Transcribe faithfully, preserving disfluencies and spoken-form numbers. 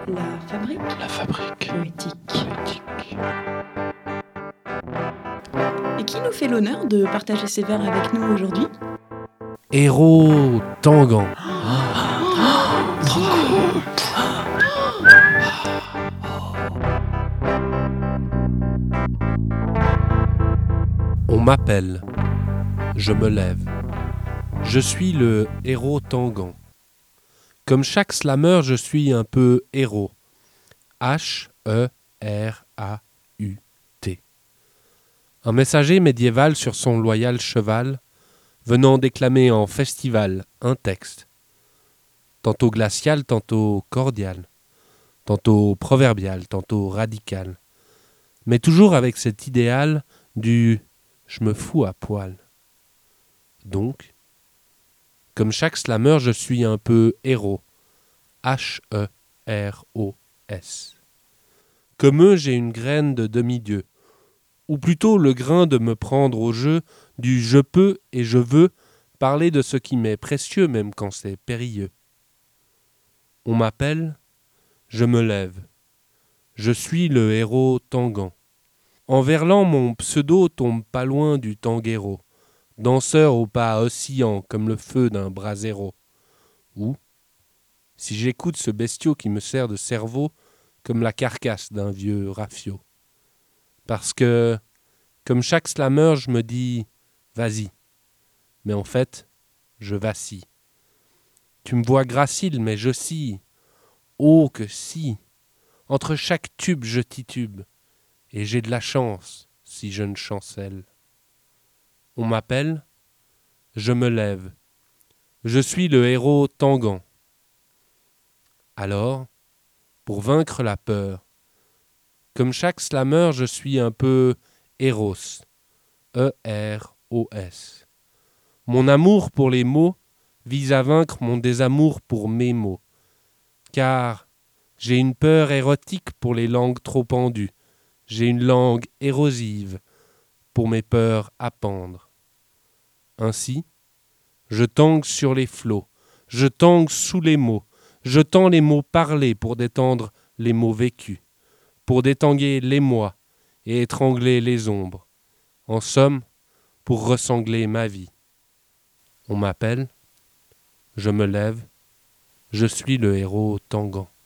La fabrique La fabrique poétique. poétique. Et qui nous fait l'honneur de partager ses vers avec nous aujourd'hui? Héros Tanguan. On m'appelle, je me lève. Je suis le héros Tanguan. Comme chaque slammer, je suis un peu héros. H E R A U T. Un messager médiéval sur son loyal cheval, venant déclamer en festival un texte. Tantôt glacial, tantôt cordial. Tantôt proverbial, tantôt radical. Mais toujours avec cet idéal du « je me fous à poil ». Donc, comme chaque slammer, je suis un peu héros. H E R O S. Comme eux, j'ai une graine de demi-dieu. Ou plutôt le grain de me prendre au jeu du « je peux et je veux » parler de ce qui m'est précieux même quand c'est périlleux. On m'appelle, je me lève. Je suis le héros Tanguan. En verlan, mon pseudo tombe pas loin du tanguero, danseur au pas oscillant comme le feu d'un brasero. Ou, si j'écoute ce bestiau qui me sert de cerveau, comme la carcasse d'un vieux rafio. Parce que, comme chaque slammer, je me dis « vas-y ». Mais en fait, je vacille. Tu me vois gracile, mais j'oscille. Oh que si! Entre chaque tube, je titube. Et j'ai de la chance, si je ne chancelle. On m'appelle, je me lève. Je suis le héros Tanguan. Alors, pour vaincre la peur, comme chaque slammer, je suis un peu héros. E R O S. Mon amour pour les mots vise à vaincre mon désamour pour mes mots. Car j'ai une peur érotique pour les langues trop pendues. J'ai une langue érosive pour mes peurs à pendre. Ainsi, je tangue sur les flots, je tangue sous les mots, je tends les mots parlés pour détendre les mots vécus, pour détanguer les moi et étrangler les ombres. En somme, pour ressangler ma vie. On m'appelle, je me lève, je suis le héros Tanguan.